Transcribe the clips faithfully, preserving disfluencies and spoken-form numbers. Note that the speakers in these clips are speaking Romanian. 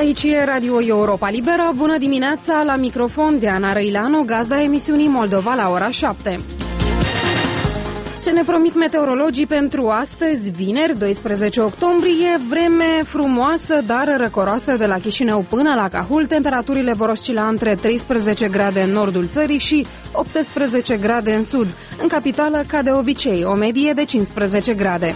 Aici e Radio Europa Liberă. Bună dimineața, la microfon Diana Răileanu, gazda emisiunii Moldova la ora șapte. Ce ne promit meteorologii pentru astăzi, vineri, doisprezece octombrie, vreme frumoasă, dar răcoroasă de la Chișinău până la Cahul. Temperaturile vor oscila între treisprezece grade în nordul țării și optsprezece grade în sud. În capitală, ca de obicei, o medie de cincisprezece grade.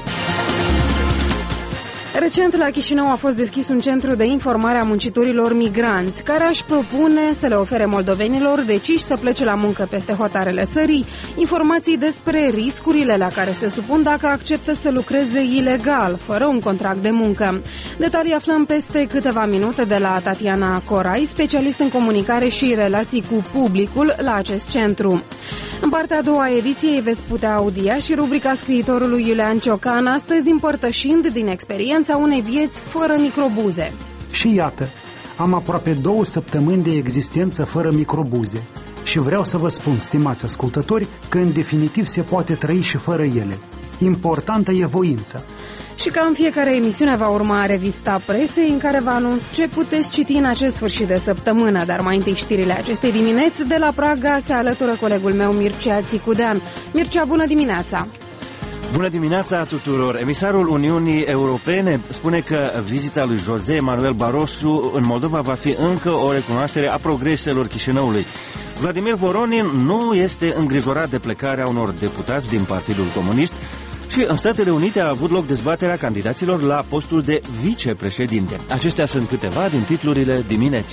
Recent la Chișinău a fost deschis un centru de informare a muncitorilor migranți, care își propune să le ofere moldovenilor deciși să plece la muncă peste hotarele țării informații despre riscurile la care se supun dacă acceptă să lucreze ilegal, fără un contract de muncă. Detalii aflăm peste câteva minute de la Tatiana Corai, specialist în comunicare și relații cu publicul la acest centru. În partea a doua a ediției veți putea audia și rubrica scriitorului Iulian Ciocan, astăzi împărtășind din experiența unei vieți fără microbuze. Și iată, am aproape două săptămâni de existență fără microbuze și vreau să vă spun, stimați ascultători, că în definitiv se poate trăi și fără ele. Importantă e voința. Și ca în fiecare emisiune va urma revista presei, în care vă anunț ce puteți citi în acest sfârșit de săptămână. Dar mai întâi știrile acestei dimineți. De la Praga se alătură colegul meu Mircea Țicudean. Mircea, bună dimineața! Bună dimineața tuturor! Emisarul Uniunii Europene spune că vizita lui José Manuel Barroso în Moldova va fi încă o recunoaștere a progreselor Chișinăului. Vladimir Voronin nu este îngrijorat de plecarea unor deputați din Partidul Comunist și în Statele Unite a avut loc dezbaterea candidaților la postul de vicepreședinte. Acestea sunt câteva din titlurile dimineții.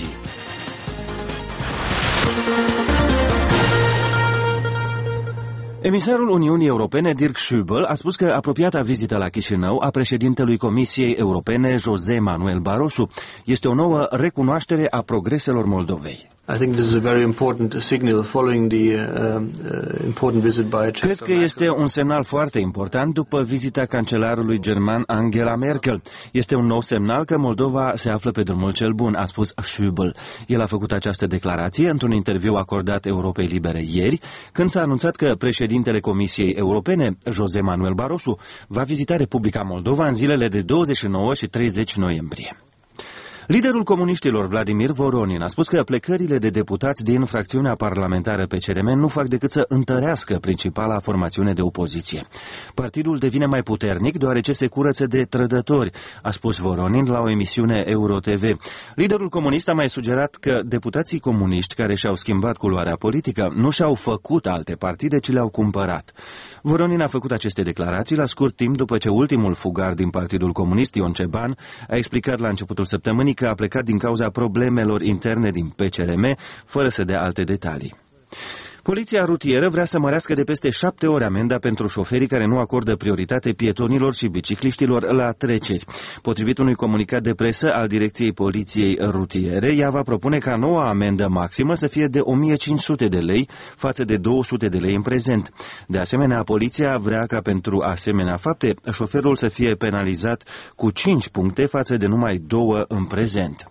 Emisarul Uniunii Europene, Dirk Schübel, a spus că apropiata vizită la Chișinău a președintelui Comisiei Europene, José Manuel Barroso, este o nouă recunoaștere a progreselor Moldovei. I think this is a very important signal following the uh, uh, important visit by Cred că este un semnal foarte important după vizita cancelarului german Angela Merkel. Este un nou semnal că Moldova se află pe drumul cel bun, a spus Schübel. El a făcut această declarație într-un interviu acordat Europei Libere ieri, când s-a anunțat că președintele Comisiei Europene, José Manuel Barroso, va vizita Republica Moldova în zilele de douăzeci și nouă și treizeci noiembrie. Liderul comuniștilor, Vladimir Voronin, a spus că plecările de deputați din fracțiunea parlamentară P C R M nu fac decât să întărească principala formațiune de opoziție. Partidul devine mai puternic deoarece se curăță de trădători, a spus Voronin la o emisiune Euro T V. Liderul comunist a mai sugerat că deputații comuniști care și-au schimbat culoarea politică nu și-au făcut alte partide, ci le-au cumpărat. Voronin a făcut aceste declarații la scurt timp după ce ultimul fugar din Partidul Comunist, Ion Ceban, a explicat la începutul săptămânii că a plecat din cauza problemelor interne din P C R M, fără să dea alte detalii. Poliția rutieră vrea să mărească de peste șapte ori amenda pentru șoferii care nu acordă prioritate pietonilor și bicicliștilor la treceri. Potrivit unui comunicat de presă al Direcției Poliției Rutiere, ea va propune ca noua amendă maximă să fie de o mie cinci sute de lei față de două sute de lei în prezent. De asemenea, poliția vrea ca pentru asemenea fapte șoferul să fie penalizat cu cinci puncte față de numai două în prezent.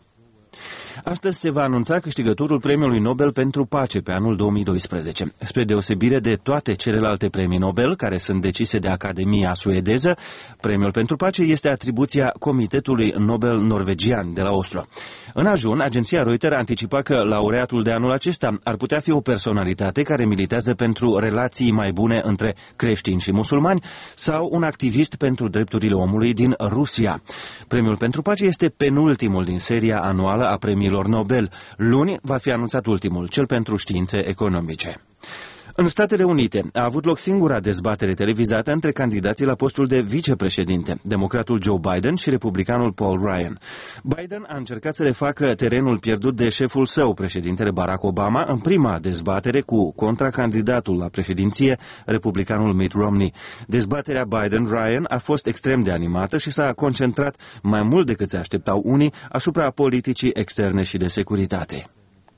Astăzi se va anunța câștigătorul Premiului Nobel pentru Pace pe anul două mii doisprezece. Spre deosebire de toate celelalte premii Nobel, care sunt decise de Academia suedeză, Premiul pentru Pace este atribuția Comitetului Nobel norvegian de la Oslo. În ajun, agenția Reuters a anticipat că laureatul de anul acesta ar putea fi o personalitate care militează pentru relații mai bune între creștini și musulmani sau un activist pentru drepturile omului din Rusia. Premiul pentru Pace este penultimul din seria anuală a premiilor Nobel. Luni va fi anunțat ultimul, cel pentru științe economice. În Statele Unite a avut loc singura dezbatere televizată între candidații la postul de vicepreședinte, democratul Joe Biden și republicanul Paul Ryan. Biden a încercat să le facă terenul pierdut de șeful său, președintele Barack Obama, în prima dezbatere cu contracandidatul la președinție, republicanul Mitt Romney. Dezbaterea Biden-Ryan a fost extrem de animată și s-a concentrat mai mult decât se așteptau unii asupra politicii externe și de securitate.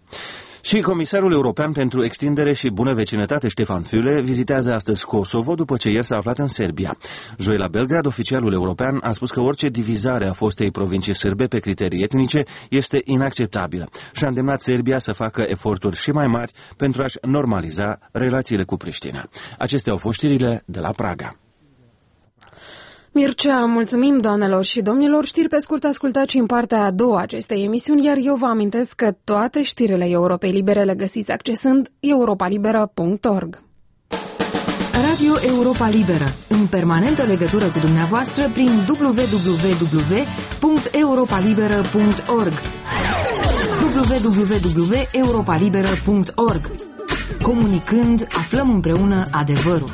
Și comisarul european pentru extindere și bună vecinătate, Ștefan Füle, vizitează astăzi Kosovo după ce ieri s-a aflat în Serbia. Joi la Belgrad, oficialul european a spus că orice divizare a fostei provincii sârbe pe criterii etnice este inacceptabilă și a îndemnat Serbia să facă eforturi și mai mari pentru a-și normaliza relațiile cu Priștina. Acestea au fost știrile de la Praga. Mircea, mulțumim doamnelor și domnilor. Știri pe scurt ascultați în partea a doua acestei emisiuni, iar eu vă amintesc că toate știrile Europei Libere le găsiți accesând europa liberă punct org. Radio Europa Liberă, în permanentă legătură cu dumneavoastră prin w w w punct europa liberă punct org w w w punct europa liberă punct org. Comunicând, aflăm împreună adevărul.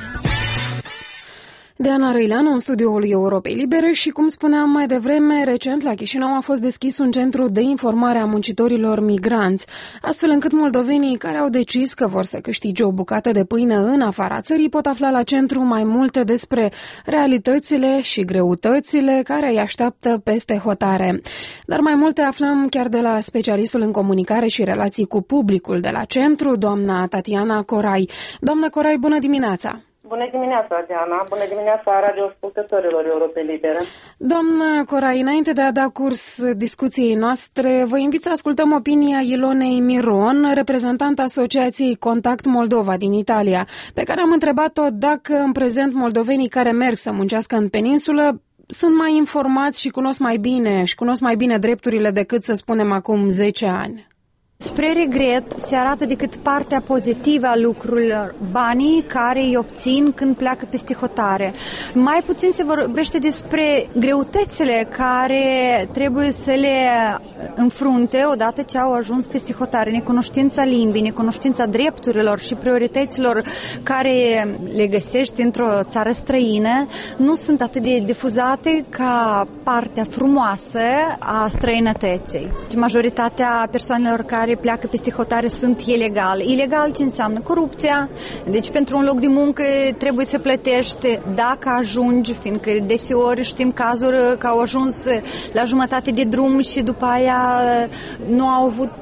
Diana Răileanu, în studioul Europei Libere și, cum spuneam mai devreme, recent la Chișinău a fost deschis un centru de informare a muncitorilor migranți, astfel încât moldovenii care au decis că vor să câștige o bucată de pâine în afara țării pot afla la centru mai multe despre realitățile și greutățile care îi așteaptă peste hotare. Dar mai multe aflăm chiar de la specialistul în comunicare și relații cu publicul de la centru, doamna Tatiana Corai. Doamna Corai, bună dimineața! Bună dimineața, Diana! Bună dimineața radioascultătorilor Europei Libere! Doamna Corai, înainte de a da curs discuției noastre, vă invit să ascultăm opinia Ilonei Miron, reprezentant Asociației Contact Moldova din Italia, pe care am întrebat-o dacă în prezent moldovenii care merg să muncească în peninsulă sunt mai informați și cunosc mai bine și cunosc mai bine drepturile decât, să spunem, acum zece ani. Spre regret, se arată decât partea pozitivă a lucrurilor, banii care îi obțin când pleacă peste hotare. Mai puțin se vorbește despre greutățile care trebuie să le înfrunte odată ce au ajuns peste hotare. Necunoștința limbii, necunoștința drepturilor și priorităților care le găsești într-o țară străină nu sunt atât de difuzate ca partea frumoasă a străinătății. Majoritatea persoanelor care care pleacă peste hotare sunt ilegale. Ilegal ce înseamnă? Corupția. Deci pentru un loc de muncă trebuie să plătești dacă ajungi, fiindcă deseori știm cazuri că au ajuns la jumătate de drum și după aia nu au avut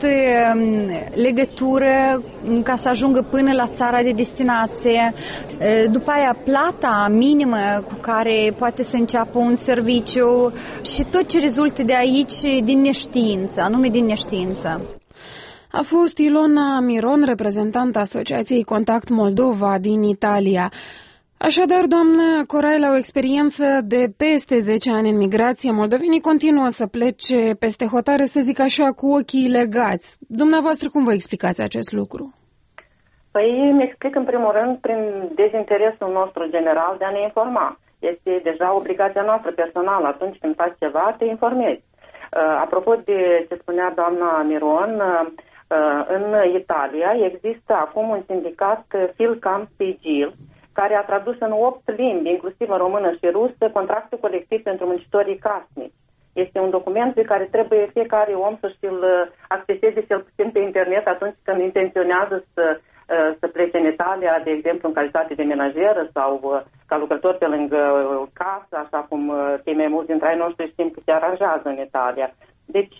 legătură ca să ajungă până la țara de destinație. După aia plata minimă cu care poate să înceapă un serviciu și tot ce rezultă de aici din neștiință, anume din neștiință. A fost Ilona Miron, reprezentanta Asociației Contact Moldova din Italia. Așadar, doamnă Corai, la o experiență de peste zece ani în migrație, moldovenii continuă să plece peste hotare, să zic așa, cu ochii legați. Dumneavoastră, cum vă explicați acest lucru? Păi îmi explic în primul rând prin dezinteresul nostru general de a ne informa. Este deja obligația noastră personală. Atunci când faci ceva, te informezi. Uh, apropo de ce spunea doamna Miron, uh, în Italia există acum un sindicat Filcam Sigil, care a tradus în opt limbi, inclusiv în română și rusă, contractul colectiv pentru muncitorii casnici. Este un document pe care trebuie fiecare om să și-l acceseze cel puțin pe internet atunci când intenționează să, să plece în Italia, de exemplu în calitate de menajeră sau ca lucrător pe lângă casă, așa cum cei mai mulți dintre ai noștri știm că se aranjează în Italia. Deci,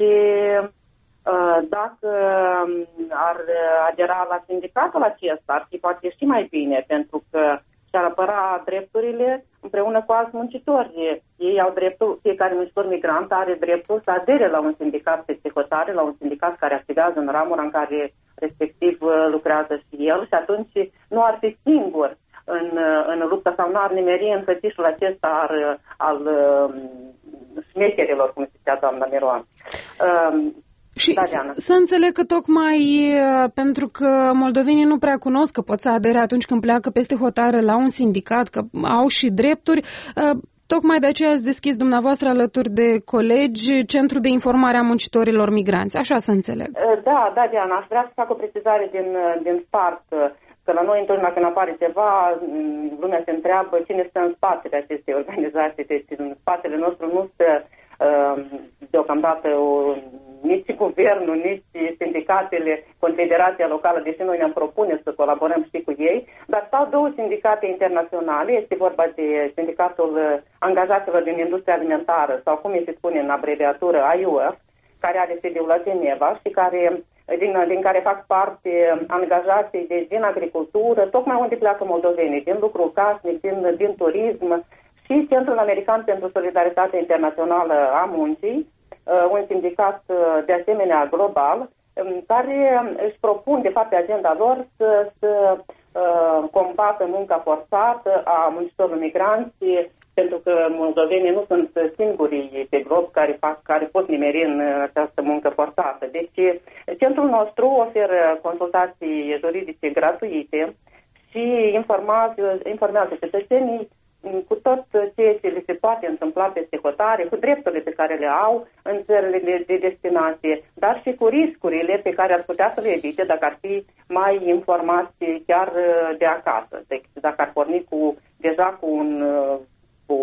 dacă ar adera la sindicatul acesta, ar fi poate și mai bine, pentru că și-ar apăra drepturile împreună cu alți muncitori. Ei au dreptul, fiecare muncitor migrant are dreptul să adere la un sindicat peste hotare, la un sindicat care activează în ramura în care respectiv lucrează și el și atunci nu ar fi singur în, în lupta sau nu ar nimeri în fățișul acesta al, al șmecherilor, cum zicea doamna Miron. Și da, să înțeleg că tocmai pentru că moldovenii nu prea cunosc că pot să adere atunci când pleacă peste hotare la un sindicat, că au și drepturi, tocmai de aceea ați deschis dumneavoastră alături de colegi Centrul de Informare a Muncitorilor Migranți, așa să înțeleg. Da, da, Diana, aș vrea să fac o precizare din, din start, că la noi întotdeauna când apare ceva, lumea se întreabă cine stă în spatele acestei organizații, deci în spatele nostru nu stă deocamdată o, nici guvernul, nici sindicatele, Confederația Locală, deși noi ne-am propune să colaborăm și cu ei, dar stau două sindicate internaționale, este vorba de Sindicatul Angajaților din Industria Alimentară, sau cum se spune în abreviatură I U F, care are sediul la Geneva și care, din, din care fac parte angajații de, din agricultură, tocmai unde pleacă moldovenii, din lucru casnic, din, din turism, și Centrul American pentru Solidaritate Internațională a Muncii, un sindicat de asemenea global, care își propun, de fapt, pe agenda lor să, să combată munca forțată a muncitorilor migranți pentru că moldovenii nu sunt singurii pe glob care, fac, care pot nimeri în această muncă forțată. Deci, centrul nostru oferă consultații juridice gratuite și informează, informează cetățenii cu tot ceea ce le se poate întâmpla peste hotare, cu drepturile pe care le au în țările de, de destinație, dar și cu riscurile pe care ar putea să le evite dacă ar fi mai informați chiar de acasă. Deci dacă ar porni cu, deja cu un, cu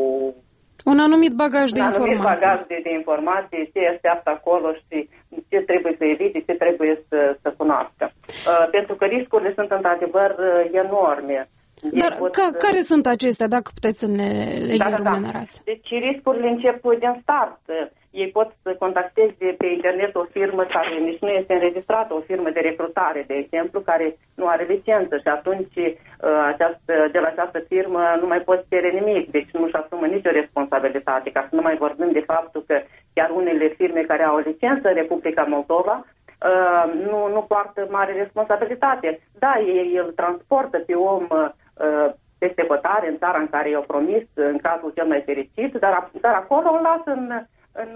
un anumit bagaj de un informații. Un anumit bagaj de, de informații, ce așteaptă acolo și ce trebuie să evite, ce trebuie să, să cunoască. Uh, pentru că riscurile sunt într-adevăr enorme. Dar ca, să... care sunt acestea, dacă puteți să ne le da, enumerați? Da, da. Deci riscurile încep din start. Ei pot să contacteze pe internet o firmă care nici nu este înregistrată, o firmă de recrutare, de exemplu, care nu are licență și atunci această, de la această firmă nu mai pot cere nimic, deci nu-și asumă nicio responsabilitate, ca să nu mai vorbim de faptul că chiar unele firme care au o licență în Republica Moldova Uh, nu, nu poartă mare responsabilitate. Da, ei îl transportă pe om uh, peste hotare în țara în care i-au promis, în cazul cel mai fericit, dar, dar acolo o lasă în, în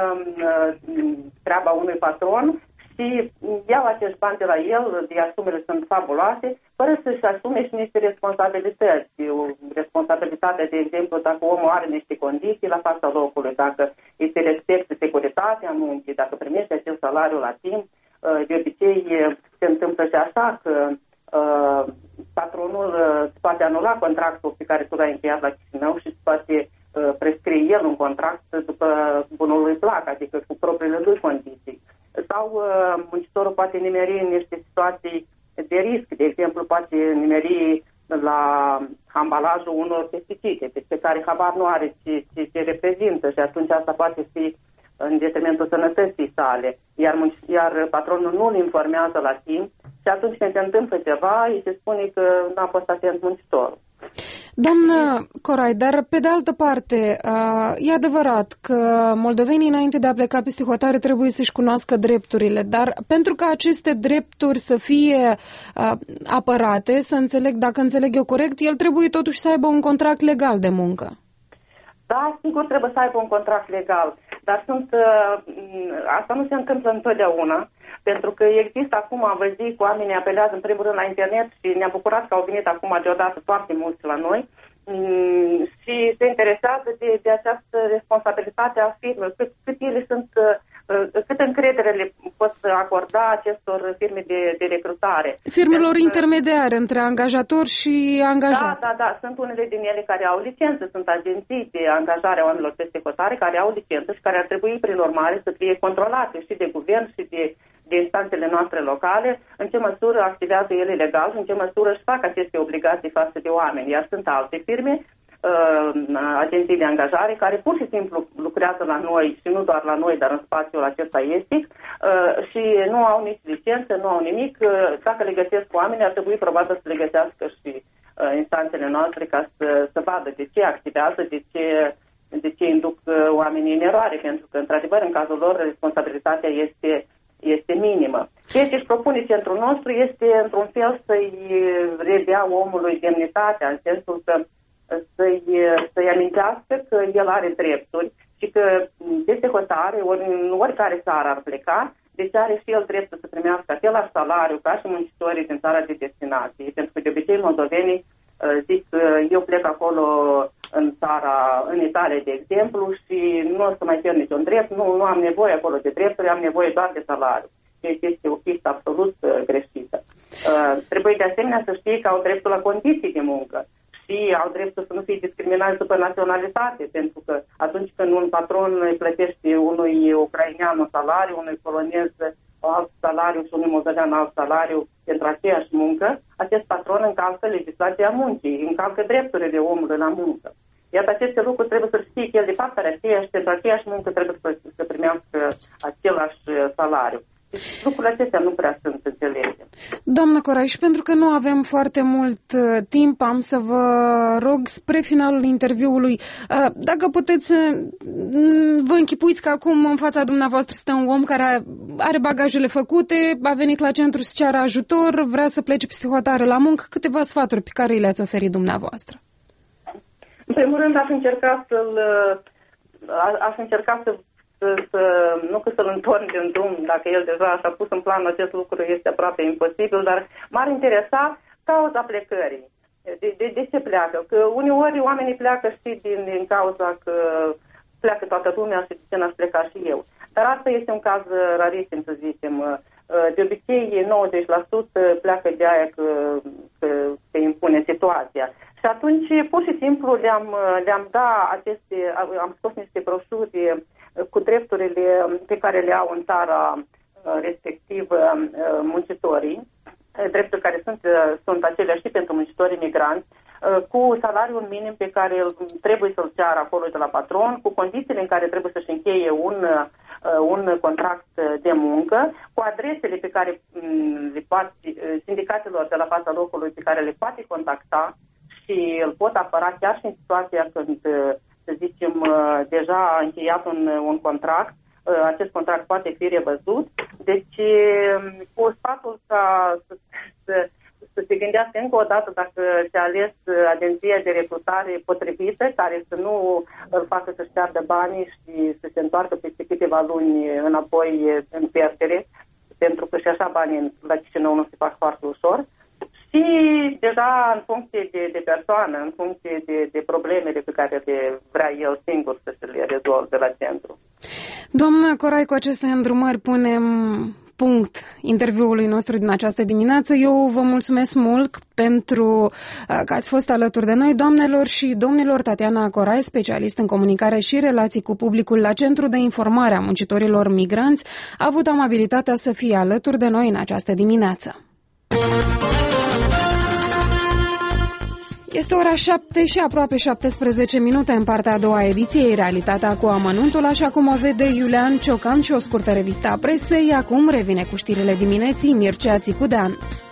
uh, treaba unui patron și iau acești bani de la el, iar sumele sunt fabuloase, fără să-și asume și niște responsabilități. O responsabilitate, de exemplu, dacă omul are niște condiții la fața locului, dacă îi se respectă securitatea muncii, dacă primește acel salariu la timp. De obicei se întâmplă și așa că uh, patronul îți poate anula contractul pe care tu l-ai încheiat la Chișinău și îți poate uh, prescrie el un contract după bunul lui plac, adică cu propriile lui condiții. Sau uh, muncitorul poate nimeri în niște situații de risc, de exemplu poate nimeri la ambalajul unor pesticide, pe care habar nu are ce, ce, ce reprezintă și atunci asta poate fi în detrimentul sănătății sale, iar, iar patronul nu îl informează la timp și atunci când se întâmplă ceva, îi se spune că n-a fost atent muncitorul. Doamnă Corai, dar pe de altă parte, e adevărat că moldovenii înainte de a pleca peste hotare trebuie să-și cunoască drepturile, dar pentru ca aceste drepturi să fie apărate, să înțeleg, dacă înțeleg eu corect, el trebuie totuși să aibă un contract legal de muncă. Da, sigur trebuie să aibă un contract legal, dar sunt, asta nu se întâmplă întotdeauna, pentru că există acum, vă zic, oamenii apelează în primul rând la internet și ne-am bucurat că au venit acum deodată foarte mulți la noi și se interesează de, de această responsabilitate a firmelor, cât, cât ele sunt, cât încredere le pot acorda acestor firme de, de recrutare. Firmelor pentru intermediare între angajator și angajat. Da, da, da. Sunt unele din ele care au licență, sunt agenții de angajare a oamenilor peste hotare care au licență și care ar trebui, prin urmare, să fie controlate și de guvern și de, de instanțele noastre locale, în ce măsură activează ele legal și în ce măsură își fac aceste obligații față de oameni. Iar sunt alte firme, agenții de angajare care pur și simplu lucrează la noi și nu doar la noi, dar în spațiul acesta estic și nu au nici licență, nu au nimic. Dacă le găsesc oameni, ar trebui probabil să le găsească și instanțele noastre ca să, să vadă de ce activează, de ce, de ce induc oamenii în eroare, pentru că, într-adevăr, în cazul lor, responsabilitatea este, este minimă. Ceea ce își propune centrul nostru este, într-un fel, să-i redea omului demnitatea, în sensul că să-i, să-i amintească că el are drepturi și că peste hotare, ori în oricare țară ar pleca, deci are și el dreptul să primească același salariu ca și muncitorii din țara de destinație. Pentru că de obicei moldovenii zic că eu plec acolo în țara, în Italia, de exemplu, și nu o să mai cer niciun drept, nu, nu am nevoie acolo de drepturi, am nevoie doar de salariu. Deci este o pistă absolut greșită. Trebuie de asemenea să știi că au dreptul la condiții de muncă și au dreptul să nu fie discriminați după naționalitate, pentru că atunci când un patron îi plătește unui ucrainean un salariu, unui polonez alt salariu și unui moldovean alt salariu pentru aceeași muncă, acest patron încalcă legislația muncii, încalcă drepturile omului la muncă. Iată, aceste lucruri trebuie să știe că el de fapt are aceeași, pentru aceeași muncă trebuie să, să primească același salariu. Lucrurile acestea nu prea sunt înțelege. Doamnă Corai, și pentru că nu avem foarte mult uh, timp, am să vă rog spre finalul interviului, uh, dacă puteți să uh, vă închipuiți că acum în fața dumneavoastră stă un om care are bagajele făcute, a venit la centru să ceară ajutor, vrea să plece peste hotare la muncă, câteva sfaturi pe care le-ați oferit dumneavoastră. În primul rând aș încerca să-l aș încerca să, să, să nu că să-l întorn din drum, dacă el deja și-a pus în plan acest lucru, este aproape imposibil, dar m-ar interesa cauza plecării. De, de, de ce pleacă? Că uneori oamenii pleacă, știi, din, din cauza că pleacă toată lumea și de ce n-aș pleca și eu. Dar asta este un caz rarisim, să zicem. De obicei, nouăzeci la sută pleacă de aia că, că se impune situația. Și atunci, pur și simplu, le-am, le-am dat aceste, am scos niște broșuri cu drepturile pe care le au în țara respectivă muncitorii, drepturi care sunt, sunt aceleași și pentru muncitorii migranți, cu salariul minim pe care trebuie să-l ceară acolo de la patron, cu condițiile în care trebuie să-și încheie un, un contract de muncă, cu adresele pe care le poate, sindicatelor de la fața locului pe care le poate contacta și îl pot apăra chiar și în situația când, să zicem, deja a încheiat un, un contract, acest contract poate fi revăzut. Deci, cu sfatul ca să, să, să se gândească încă o dată dacă și-a ales agenția de recrutare potrivită, care să nu îl facă să-și piardă banii și să se întoarcă peste câteva luni înapoi în pierdere, pentru că și așa banii la Chișinău nu se fac foarte ușor. Și deja în funcție de, de persoană, în funcție de, de problemele pe care le vrea el singur să se le rezolve la centru. Doamna Corai, cu aceste îndrumări punem punct interviului nostru din această dimineață. Eu vă mulțumesc mult pentru că ați fost alături de noi, doamnelor și domnilor. Tatiana Corai, specialist în comunicare și relații cu publicul la Centrul de Informare a Muncitorilor Migranți, a avut amabilitatea să fie alături de noi în această dimineață. Este ora șapte și aproape șaptesprezece minute în partea a doua ediției Realitatea cu amănuntul, așa cum o vede Iulian Ciocan și o scurtă revistă a presei. Acum revine cu știrile dimineții Mircea Țicudean.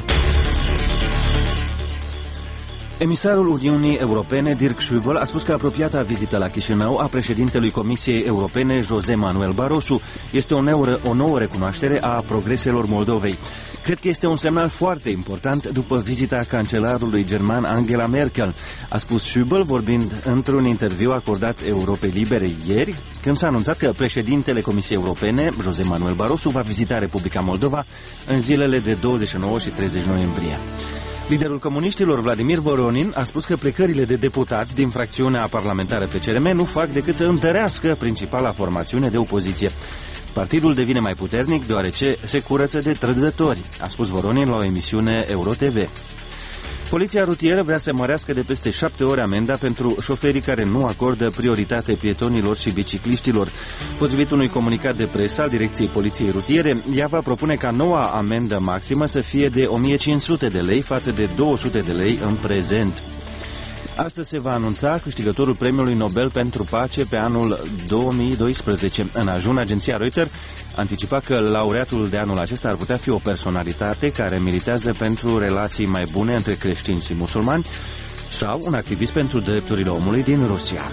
Emisarul Uniunii Europene, Dirk Schübel, a spus că apropiata vizită la Chișinău a președintelui Comisiei Europene, José Manuel Barroso, este o nouă, o nouă recunoaștere a progreselor Moldovei. Cred că este un semnal foarte important după vizita cancelarului german Angela Merkel, a spus Schübel, vorbind într-un interviu acordat Europei Libere ieri, când s-a anunțat că președintele Comisiei Europene, José Manuel Barroso, va vizita Republica Moldova în zilele de douăzeci și nouă și treizeci noiembrie. Liderul comuniștilor Vladimir Voronin a spus că plecările de deputați din fracțiunea parlamentară P C R M nu fac decât să întărească principala formațiune de opoziție. Partidul devine mai puternic deoarece se curăță de trădători, a spus Voronin la o emisiune EuroTV. Poliția rutieră vrea să mărească de peste șapte ori amenda pentru șoferii care nu acordă prioritate pietonilor și bicicliștilor. Potrivit unui comunicat de presă al Direcției Poliției Rutiere, ea va propune ca noua amendă maximă să fie de o mie cinci sute de lei față de două sute de lei în prezent. Astăzi se va anunța câștigătorul Premiului Nobel pentru Pace pe anul două mii doisprezece. În ajun, agenția Reuters anticipa că laureatul de anul acesta ar putea fi o personalitate care militează pentru relații mai bune între creștini și musulmani sau un activist pentru drepturile omului din Rusia.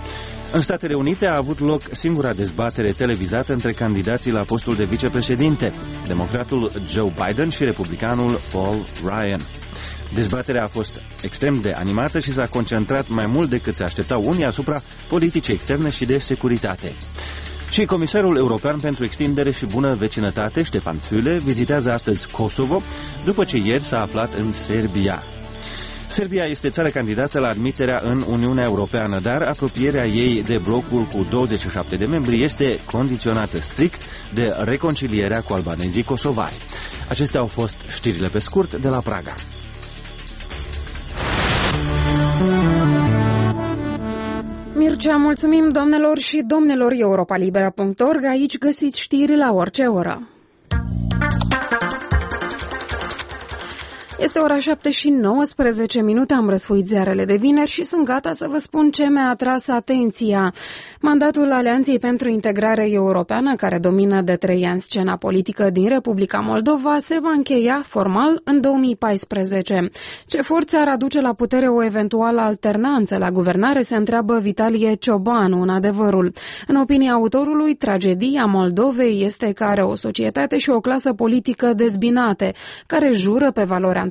În Statele Unite a avut loc singura dezbatere televizată între candidații la postul de vicepreședinte, democratul Joe Biden și republicanul Paul Ryan. Dezbaterea a fost extrem de animată și s-a concentrat mai mult decât se așteptau unii asupra politicii externe și de securitate. Și comisarul european pentru extindere și bună vecinătate, Stefan Füle, vizitează astăzi Kosovo, după ce ieri s-a aflat în Serbia. Serbia este țară candidată la admiterea în Uniunea Europeană, dar apropierea ei de blocul cu douăzeci și șapte de membri este condiționată strict de reconcilierea cu albanezii kosovari. Acestea au fost știrile pe scurt de la Praga. Mircea, mulțumim doamnelor și domnilor. Europa Libera punct org, aici găsiți știri la orice oră. Este ora șapte și nouăsprezece minute, am răsfoit ziarele de vineri și sunt gata să vă spun ce mi-a atras atenția. Mandatul Alianței pentru Integrare Europeană, care domină de trei ani scena politică din Republica Moldova, se va încheia formal în două mii paisprezece. Ce forțe ar aduce la putere o eventuală alternanță la guvernare, se întreabă Vitalie Ciobanu în Adevărul. În opinia autorului, tragedia Moldovei este că are o societate și o clasă politică dezbinate, care jură pe valori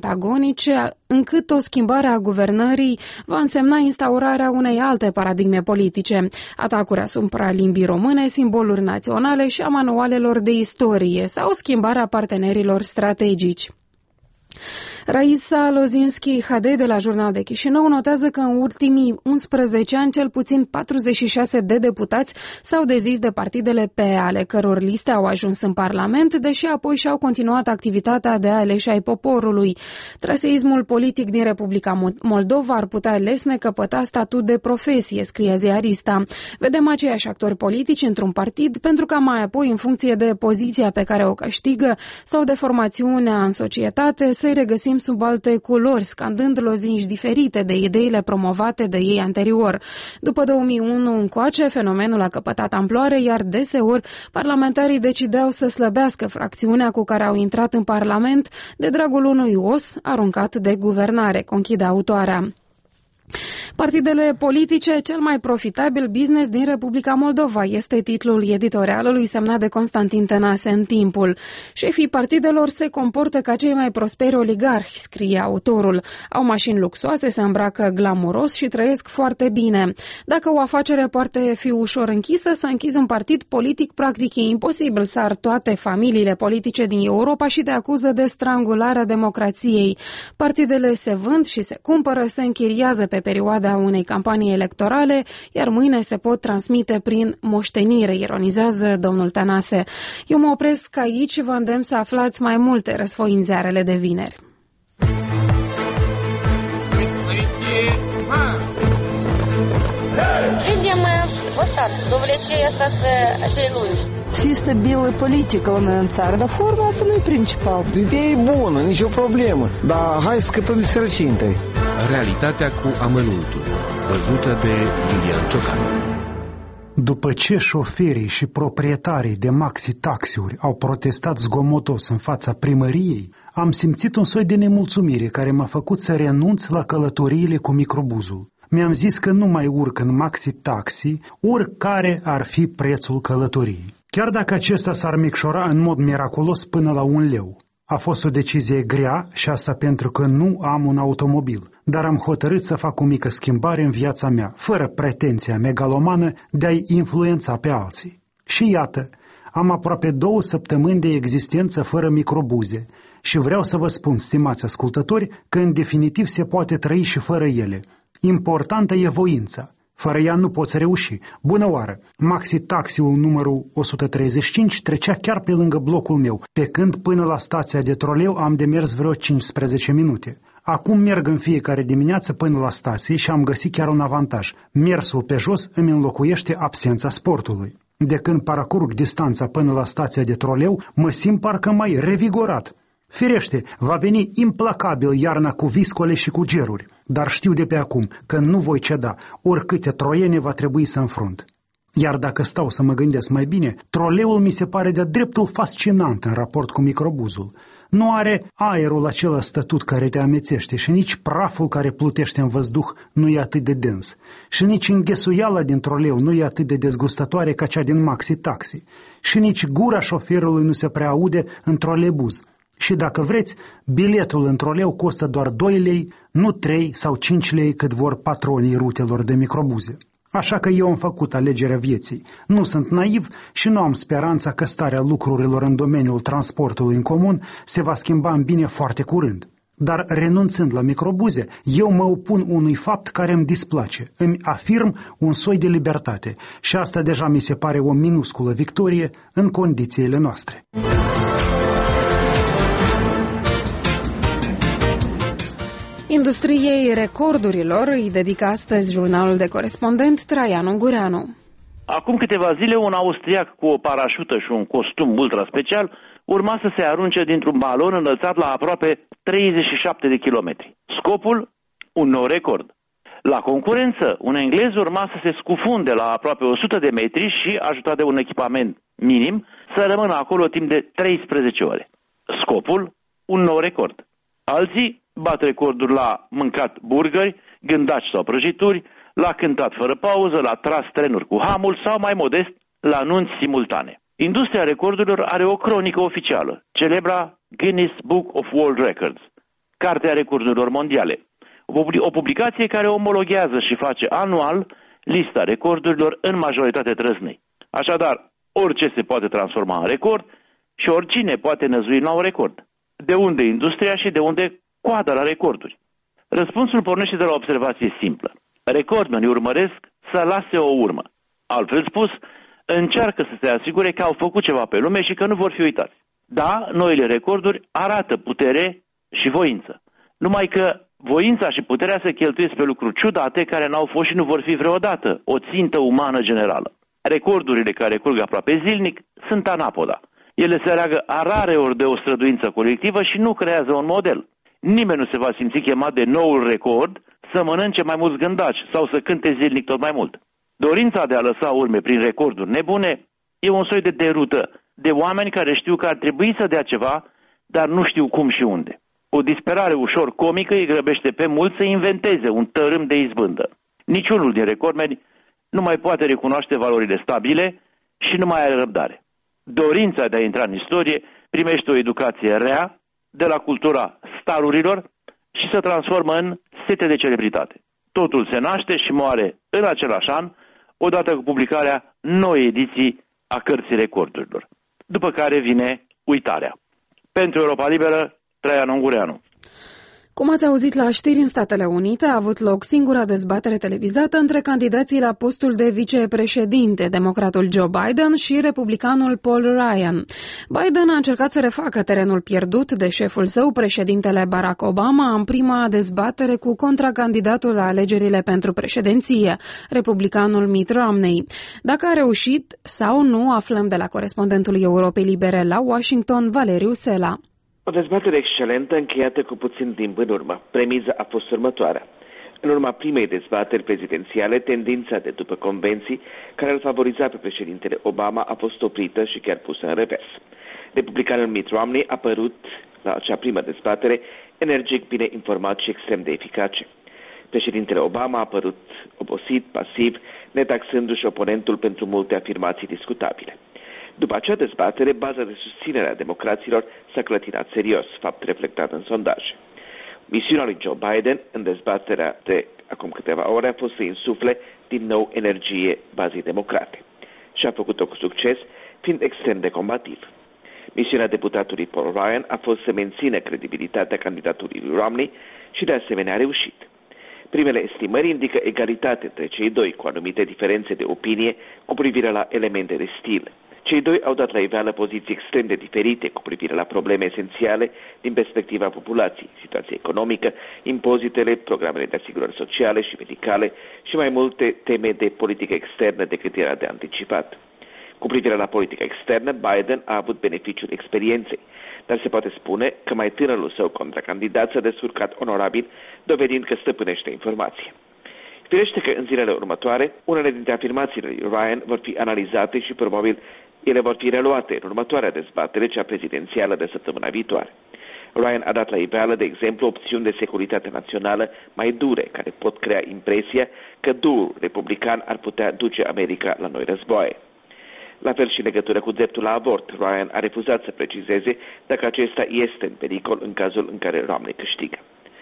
antagonice, încât o schimbare a guvernării va însemna instaurarea unei alte paradigme politice, atacuri asupra limbii române, simboluri naționale și a manualelor de istorie sau schimbarea partenerilor strategici. Raisa Lozinski-H D de la Jurnal de Chișinău notează că în ultimii unsprezece ani cel puțin patruzeci și șase de deputați s-au dezis de partidele P E, ale căror liste au ajuns în Parlament, deși apoi și-au continuat activitatea de aleși ai poporului. Traseismul politic din Republica Moldova ar putea lesne căpăta statut de profesie, scrie ziarista. Vedem aceiași actori politici într-un partid pentru ca mai apoi, în funcție de poziția pe care o câștigă sau de formațiunea în societate, să-i regăsim sub alte culori, scandând lozinci diferite de ideile promovate de ei anterior. După două mii unu încoace, fenomenul a căpătat amploare, iar deseori parlamentarii decideau să slăbească fracțiunea cu care au intrat în Parlament de dragul unui os aruncat de guvernare, conchide autoarea. Partidele politice, cel mai profitabil business din Republica Moldova, este titlul editorialului semnat de Constantin Tănase în Timpul. Șefii partidelor se comportă ca cei mai prosperi oligarhi, scrie autorul. Au mașini luxoase, se îmbracă glamuros și trăiesc foarte bine. Dacă o afacere poate fi ușor închisă, să închizi un partid politic practic e imposibil. Sar toate familiile politice din Europa și te acuză de strangularea democrației. Partidele se vând și se cumpără, se închiriază pe perioada unei campanii electorale, iar mâine se pot transmite prin moștenire, ironizează domnul Tănase. Eu mă opresc aici și vă îndemn să aflați mai multe răsfoi în ziarele de vineri. Видим вот так, довлечение acei lungi. Fi stabilă politică la noi în țară, dar forma asta nu e principal. Ideea e bună, nicio problemă, dar hai să scăpăm de sărăcie întâi. Realitatea cu amănuntul, văzută de Lilian Ciocan. După ce șoferii și proprietarii de maxi-taxiuri au protestat zgomotos în fața primăriei, am simțit un soi de nemulțumire care m-a făcut să renunț la călătoriile cu microbuzul. Mi-am zis că nu mai urc în maxi-taxi, oricare ar fi prețul călătoriei. Chiar dacă acesta s-ar micșora în mod miraculos până la un leu. A fost o decizie grea și asta pentru că nu am un automobil, dar am hotărât să fac o mică schimbare în viața mea, fără pretenția megalomană de a-i influența pe alții. Și iată, am aproape două săptămâni de existență fără microbuze și vreau să vă spun, stimați ascultători, că în definitiv se poate trăi și fără ele. Importantă e voința. Fără ea nu poți reuși. Bună oară! Maxi-taxiul numărul o sută treizeci și cinci trecea chiar pe lângă blocul meu, pe când până la stația de troleu am de mers vreo cincisprezece minute. Acum merg în fiecare dimineață până la stație și am găsit chiar un avantaj. Mersul pe jos îmi înlocuiește absența sportului. De când parcurg distanța până la stația de troleu, mă simt parcă mai revigorat. Firește, va veni implacabil iarna cu viscole și cu geruri, dar știu de pe acum că nu voi ceda, oricâte troiene va trebui să înfrunt. Iar dacă stau să mă gândesc mai bine, troleul mi se pare de-a dreptul fascinant în raport cu microbuzul. Nu are aerul acela stătut care te amețește și nici praful care plutește în văzduh nu e atât de dens. Și nici înghesuiala din troleu nu e atât de dezgustătoare ca cea din maxi-taxi. Și nici gura șoferului nu se prea aude în trolebuz. Și dacă vreți, biletul în troleu costă doar doi lei, nu trei sau cinci lei cât vor patronii rutelor de microbuze. Așa că eu am făcut alegerea vieții. Nu sunt naiv și nu am speranța că starea lucrurilor în domeniul transportului în comun se va schimba în bine foarte curând. Dar renunțând la microbuze, eu mă opun unui fapt care îmi displace. Îmi afirm un soi de libertate și asta deja mi se pare o minusculă victorie în condițiile noastre. Industriei recordurilor îi dedică astăzi jurnalul de corespondent Traian Ungureanu. Acum câteva zile, un austriac cu o parașută și un costum ultra special urma să se arunce dintr-un balon înălțat la aproape treizeci și șapte de kilometri. Scopul? Un nou record. La concurență, un englez urma să se scufunde la aproape o sută de metri și, ajutat de un echipament minim, să rămână acolo timp de treisprezece ore. Scopul? Un nou record. Alții bat recorduri la mâncat burgeri, gândaci sau prăjituri, la cântat fără pauză, la tras trenuri cu hamul sau, mai modest, la nunți simultane. Industria recordurilor are o cronică oficială, celebra Guinness Book of World Records, Cartea Recordurilor Mondiale. O publicație care omologhează și face anual lista recordurilor în majoritate trăznei. Așadar, orice se poate transforma în record și oricine poate năzui la un record. De unde industria și de unde coada la recorduri? Răspunsul pornește de la o observație simplă. Recordmenii urmăresc să lase o urmă. Altfel spus, încearcă să se asigure că au făcut ceva pe lume și că nu vor fi uitați. Da, noile recorduri arată putere și voință. Numai că voința și puterea se cheltuiesc pe lucruri ciudate care n-au fost și nu vor fi vreodată o țintă umană generală. Recordurile care curg aproape zilnic sunt anapoda. Ele se leagă a rare ori de o străduință colectivă și nu creează un model. Nimeni nu se va simți chemat de noul record să mănânce mai mulți gândaci sau să cânte zilnic tot mai mult. Dorința de a lăsa urme prin recorduri nebune e un soi de derută de oameni care știu că ar trebui să dea ceva, dar nu știu cum și unde. O disperare ușor comică îi grăbește pe mulți să inventeze un tărâm de izbândă. Niciunul din recordmeni nu mai poate recunoaște valorile stabile și nu mai are răbdare. Dorința de a intra în istorie primește o educație rea de la cultura starurilor și se transformă în sete de celebritate. Totul se naște și moare în același an, odată cu publicarea noii ediții a Cărții Recordurilor. După care vine uitarea. Pentru Europa Liberă, Traian Ungureanu. Cum ați auzit la știri, în Statele Unite a avut loc singura dezbatere televizată între candidații la postul de vicepreședinte, democratul Joe Biden și republicanul Paul Ryan. Biden a încercat să refacă terenul pierdut de șeful său, președintele Barack Obama, în prima dezbatere cu contracandidatul la alegerile pentru președinție, republicanul Mitt Romney. Dacă a reușit sau nu, aflăm de la corespondentul Europei Libere la Washington, Valeriu Sela. O dezbatere excelentă încheiată cu puțin timp în urmă. Premiza a fost următoarea. În urma primei dezbateri prezidențiale, tendința de după convenții care îl favoriza pe președintele Obama a fost oprită și chiar pusă în revers. Republicanul Mitt Romney a părut la acea primă dezbatere energic, bine informat și extrem de eficace. Președintele Obama a părut obosit, pasiv, netaxându-și oponentul pentru multe afirmații discutabile. După acea dezbatere, baza de susținere a democraților s-a clătinat serios, fapt reflectat în sondaje. Misiunea lui Joe Biden în dezbaterea de acum câteva ore a fost să insufle din nou energie bazei democrate. Și a făcut-o cu succes, fiind extrem de combativ. Misiunea deputatului Paul Ryan a fost să mențină credibilitatea candidatului lui Romney și de asemenea a reușit. Primele estimări indică egalitate între cei doi, cu anumite diferențe de opinie cu privire la elemente de stil. Cei doi au dat la iveală poziții extrem de diferite cu privire la probleme esențiale din perspectiva populației, situația economică, impozitele, programele de asigurări sociale și medicale și mai multe teme de politică externă decât era de anticipat. Cu privire la politica externă, Biden a avut beneficiul experienței, dar se poate spune că mai tânărul său contracandidat s-a descurcat onorabil, dovedind că stăpânește informație. Firește că în zilele următoare, unele dintre afirmațiile lui Ryan vor fi analizate și probabil ele vor fi reluate în următoarea dezbatere, cea prezidențială de săptămâna viitoare. Ryan a dat la iveală, de exemplu, opțiuni de securitate națională mai dure, care pot crea impresia că duul republican ar putea duce America la noi războaie. La fel și în legătură cu dreptul la avort, Ryan a refuzat să precizeze dacă acesta este în pericol în cazul în care Romney câștigă.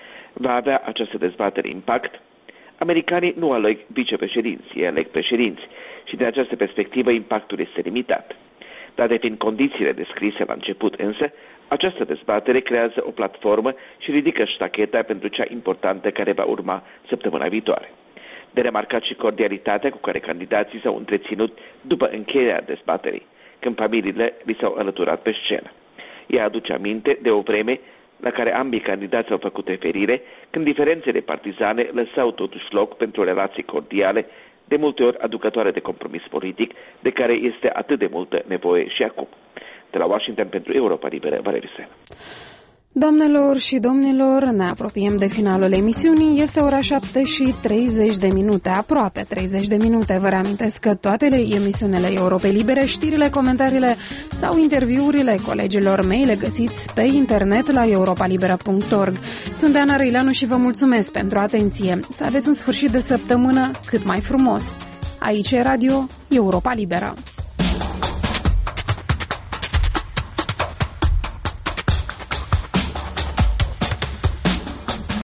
Va avea această dezbatere impact? Americanii nu aleg vicepreședinți, ei aleg președinți și din această perspectivă impactul este limitat. Date fiind condițiile descrise la început însă, această dezbatere creează o platformă și ridică ștacheta pentru cea importantă care va urma săptămâna viitoare. De remarcat și cordialitatea cu care candidații s-au întreținut după încheierea dezbaterii, când familiile li s-au alăturat pe scenă. Ea aduce aminte de o vreme la care ambii candidați au făcut referire, când diferențele partizane lăsau totuși loc pentru relații cordiale, de multe ori aducătoare de compromis politic, de care este atât de multă nevoie și acum. De la Washington pentru Europa Liberă, Valeriu Sela. Doamnelor și domnilor, ne apropiem de finalul emisiunii. Este ora șapte și treizeci de minute, aproape treizeci de minute. Vă reamintesc că toate emisiunile Europei Libere, știrile, comentariile sau interviurile colegilor mei le găsiți pe internet la europa libera punct org. Sunt Ana Răileanu și vă mulțumesc pentru atenție. Să aveți un sfârșit de săptămână cât mai frumos. Aici e Radio Europa Liberă.